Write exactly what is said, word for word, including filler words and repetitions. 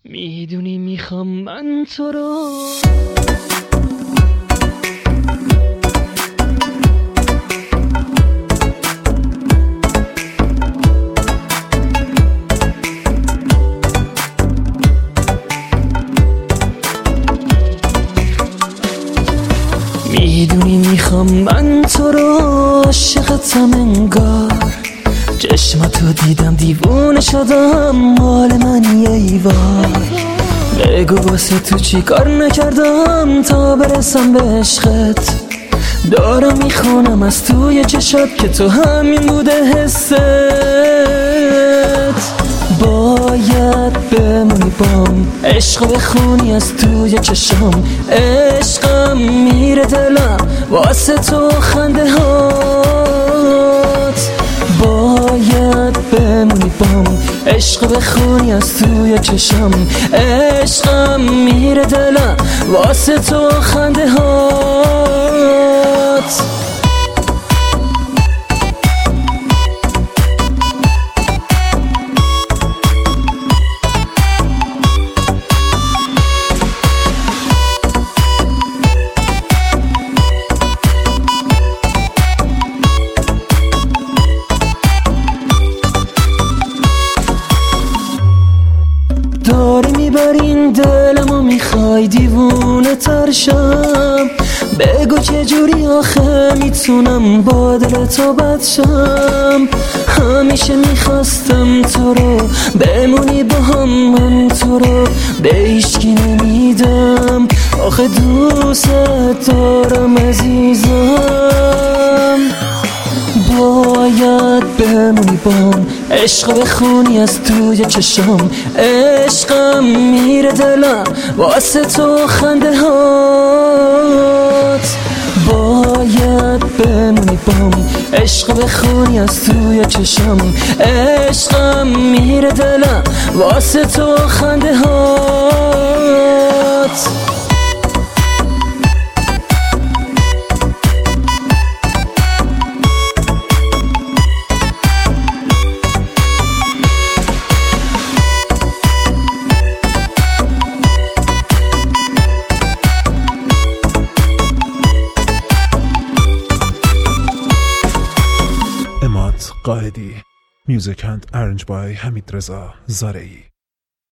میدونی میخوام من تو رو میدونی میخوام من تو رو عاشقتم انگار چشماتو دیدم دیوونه شدم مال منی ایوار بگو واسه تو چی کار نکردم تا برسم به عشقت دارم میخونم از توی چشات که تو همین بوده حست باید بمونی بام عشق بخونی از توی چشام عشقم میره دلم واسه تو خنده هات باید بمونی بام عشق بخونی از توی چشام عشقم میره دلم واسه تو خنده هات داری میبرین دلمو میخوای دیوونه ترشم بگو چجوری آخه میتونم با دل تو بد شم همیشه میخواستم تو رو بمونی با هم من تو رو به هیچکی نمیدم آخه دوست دارم عزیزم باید بمونی بام عشق بخونی از توی چشام عشقم میره دلم واسه تو خنده هات باید بمونی بام عشق بخونی از توی چشام عشقم میره دلم واسه تو خنده هات Emad Qahedi. Music and arranged by Hamid Reza Zarei.